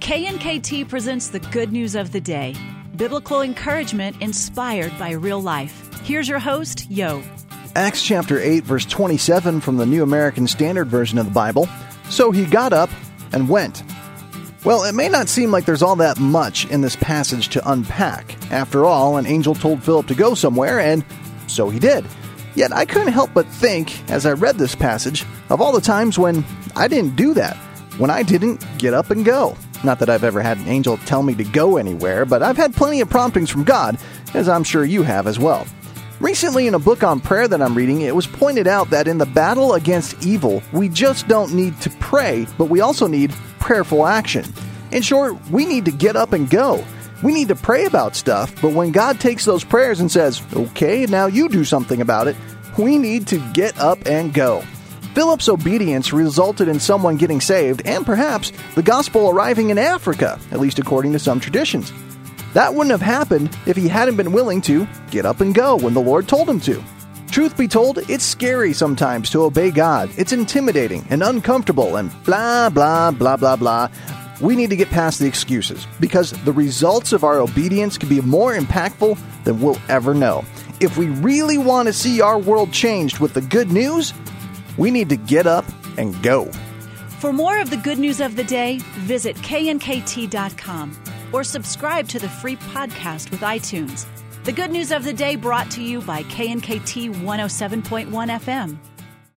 KNKT presents the good news of the day. Biblical encouragement inspired by real life. Here's your host, Yo. Acts chapter 8, verse 27 from the New American Standard Version of the Bible. So he got up and went. Well, it may not seem like there's all that much in this passage to unpack. After all, an angel told Philip to go somewhere, and so he did. Yet I couldn't help but think, as I read this passage, of all the times when I didn't do that, when I didn't get up and go. Not that I've ever had an angel tell me to go anywhere, but I've had plenty of promptings from God, as I'm sure you have as well. Recently, in a book on prayer that I'm reading, it was pointed out that in the battle against evil, we just don't need to pray, but we also need prayerful action. In short, we need to get up and go. We need to pray about stuff, but when God takes those prayers and says, okay, now you do something about it, we need to get up and go. Philip's obedience resulted in someone getting saved and perhaps the gospel arriving in Africa, at least according to some traditions. That wouldn't have happened if he hadn't been willing to get up and go when the Lord told him to. Truth be told, it's scary sometimes to obey God. It's intimidating and uncomfortable and blah, blah, blah, blah, blah. We need to get past the excuses because the results of our obedience can be more impactful than we'll ever know. If we really want to see our world changed with the good news, we need to get up and go. For more of the good news of the day, visit knkt.com or subscribe to the free podcast with iTunes. The good news of the day brought to you by KNKT 107.1 FM.